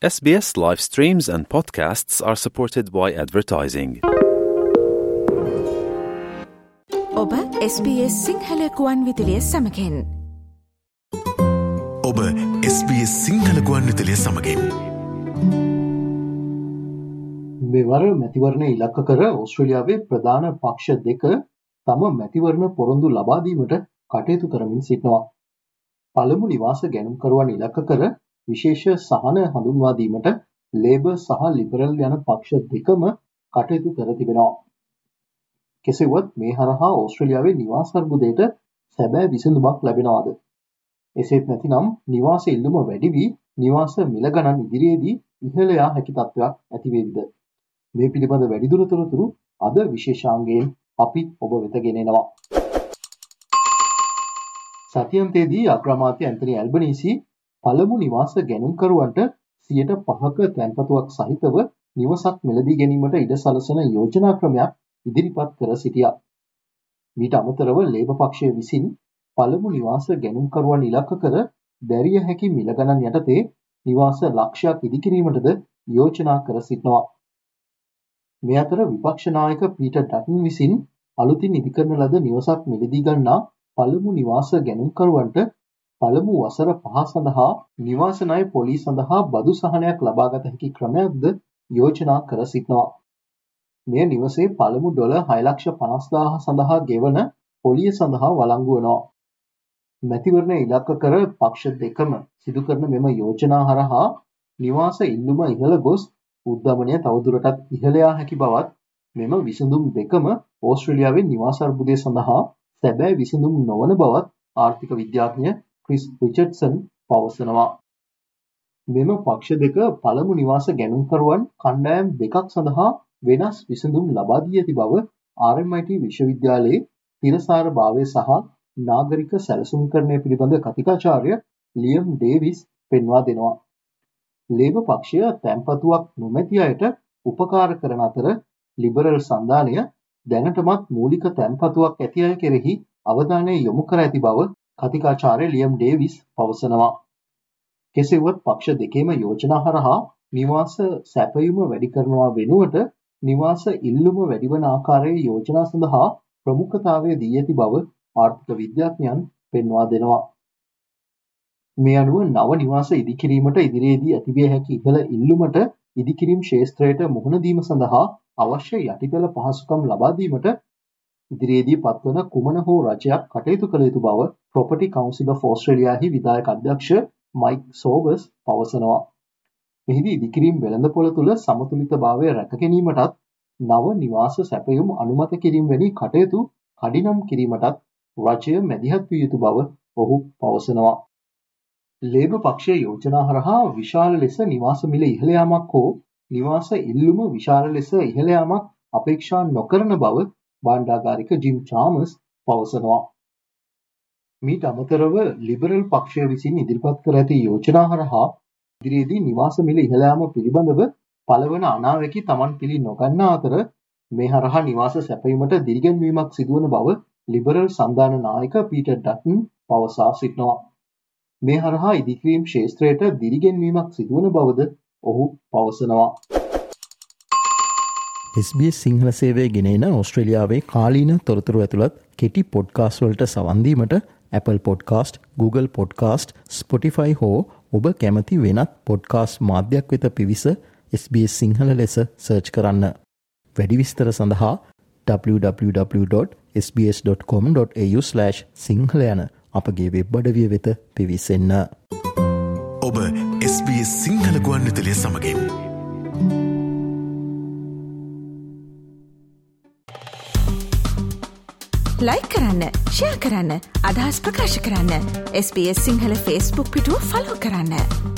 SBS live streams and podcasts are supported by advertising. ඔබ SBS Sinhala ගුවන්විදුලිය සමගින්. ඔබ SBS Sinhala ගුවන්විදුලිය සමගින්. මෙවර මැතිවරණ ඉලක්ක කර ඕස්ට්‍රේලියාවේ ප්‍රධාන පක්ෂ දෙක තම මැතිවරණ පොරොන්දු ලබා දීමට කටයුතු කරමින් සිටිනවා. පළමු නිවාස ගැනුම්කරුවන් ඉලක්ක කර විශේෂ සහන හඳුන්වා දීමට ලේබර් සහ ලිබරල් යන පක්ෂ දෙකම කටයුතු කර තිබෙනවා. කෙසේවත් මේ හරහා ඕස්ට්‍රේලියාවේ නිවාස අර්බුදයට සැබෑ විසඳුමක් ලැබෙනවාද? එසේත් නැතිනම් නිවාස ඉල්ලුම වැඩි වී නිවාස මිල ගණන් ඉදිරියේදී ඉහළ යා හැකි තත්ත්වයක් ඇති වේවිද? මේ පිළිබඳ වැඩිදුර තොරතුරු අද විශේෂාංගයෙන් අපි ඔබ වෙත ගෙනෙනවා. සතියන්තයේදී අග්‍රාමාත්‍ය ඇන්තනි ඇල්බනීසි පළමු නිවාස ගැනුම්කරුවන්ට 5% තැන්පතුවක් සහිතව නිවසක් මිලදී ගැනීමට ඉඩ සලසන යෝජනා ක්‍රමයක් ඉදිරිපත් කර සිටියා. මීට අමතරව ලේබර් පක්ෂය විසින් පළමු නිවාස ගැනුම්කරුවන් ඉලක්ක කර දැරිය හැකි මිල ගණන් යටතේ නිවාස ලක්ෂයක් ඉදිකිරීමටද යෝජනා කර සිටිනවා. මේ අතර විපක්ෂ නායක පීටර් ඩටන් විසින් අලුතින් ඉදිකරන ලද නිවසක් මිලදී ගන්නා පළමු නිවාස ගැනුම්කරුවන්ට පළමු වසර 5 සඳහා නිවාස ණය පොලී සඳහා බදු සහනයක් ලබාගත හැකි ක්‍රමයක්ද යෝජනා කර සිටිනවා. මේ නිවසේ පළමු $6,50,000 සඳහා ගෙවන පොලිය සඳහා වළංගු වෙනවා. මැතිවරණ ඉලක්ක කර පක්ෂ දෙකම සිදු කරන මෙම යෝජනා හරහා නිවාස ඉල්ලුම ඉහළ ගොස් උද්ධමනය තවදුරටත් ඉහළ යා හැකි බවත් මෙම විසඳුම් දෙකම ඕස්ට්‍රේලියාවේ නිවාස අර්බුදය සඳහා සැබෑ විසඳුම් නොවන බවත් ආර්ථික විද්‍යාඥ ක්‍රිස් රිචඩ්සන් පවසනවා. මෙම පක්ෂ දෙක පළමු නිවාස ගැනුම්කරුවන් කණ්ඩායම් දෙකක් සඳහා වෙනස් විසඳුම් ලබා දී ඇති බව RMIT විශ්වවිද්‍යාලයේ තිරසාර භාවය සහ නාගරික සැලසුම්කරණය පිළිබඳ කතිකාචාර්ය ලියම් ඩේවිස් පෙන්වා දෙනවා. ලේබර් පක්ෂය තැන්පතුවක් නොමැති අයට උපකාර කරන අතර ලිබරල් සන්ධානය දැනටමත් මූලික තැන්පතුවක් ඇති අය කෙරෙහි අවධානය යොමු කර ඇති බව කතිකාචාර්ය ලියම් ඩේවිස් පවසනවා. කෙසේවත් පක්ෂ දෙකේම යෝජනා හරහා නිවාස සැපයුම වැඩි කරනවා වෙනුවට නිවාස ඉල්ලුම වැඩිවන ආකාරයේ යෝජනා සඳහා ප්‍රමුඛතාවය දී ඇති බව ආර්ථික විද්‍යාඥයන් පෙන්වා දෙනවා. මේ අනුව නව නිවාස ඉදිකිරීමට ඉදිරියේදී ඇතිවිය හැකි ඉහළ ඉල්ලුමට ඉදිකිරීම් ක්ෂේත්‍රයට මුහුණ දීම සඳහා අවශ්‍ය යටිතල පහසුකම් ලබා දීමට ඉදිරියේදී පත්වන කුමන හෝ රජයක් කටයුතු කළ යුතු බව Property Council of Australiaහි විධායක අධ්‍යක්ෂ මයික් සෝබර්ස් පවසනවා. මෙහිදී ඉදිකිරීම් වෙළඳපොළ තුළ සමතුලිතභාවය රැක ගැනීමටත් නව නිවාස සැපයුම් අනුමත කිරීම වැනි කටයුතු කඩිනම් කිරීමටත් රජය මැදිහත් විය යුතු බව ඔහු පවසනවා. ලේබර් පක්ෂයේ යෝජනා හරහා විශාල ලෙස නිවාස මිල ඉහළ යාමක් හෝ නිවාස ඉල්ලුම විශාල ලෙස ඉහළ යාමක් අපේක්ෂා නොකරන බව භාණ්ඩාගාරික ජිම් චාමර්ස් පවසනවා. මීට අමතරව ලිබරල් පක්ෂය විසින් ඉදිරිපත් කර ඇති යෝජනා හරහා ඉදිරියේදී නිවාස මිල ඉහළ යාම පිළිබඳව පළවන අනාවැකි Taman පිළි නොගන්නා අතර මේ හරහා නිවාස සැපයීමට දිරිගැන්වීමක් සිදුවන බව ලිබරල් සන්ධාන නායක පීටර් ඩටන් පවසා සිටිනවා. මේ හරහා ඉදිකිරීම් ක්ෂේත්‍රයට දිරිගැන්වීමක් සිදුවන බවද ඔහු පවසනවා. SBS සිංහල සේවය ගෙනෙන ඕස්ට්‍රේලියාවේ කාලීන තොරතුරු ඇතුළත් කෙටි පොඩ්කාස්ට් වලට සවන් දීමට Apple Podcast, Google Podcast, Spotify හෝ ඔබ කැමති වෙනත් පොඩ්කාස්ට් මාධ්‍යයක් වෙත පිවිස SBS සිංහල ලෙස සර්ච් කරන්න. වැඩි විස්තර සඳහා www.sbs.com.au/සිංහල යන අපගේ වෙබ් අඩවිය වෙත පිවිසෙන්න. ඔබ SBS සිංහල ගුවන්විදුලිය සමගින්. ලයික් කරන්න, ෂෙයා කරන්න, අදහස් ප්‍රකාශ කරන්න. SBS සිංහල Facebook පිටුව ෆලෝ කරන්න.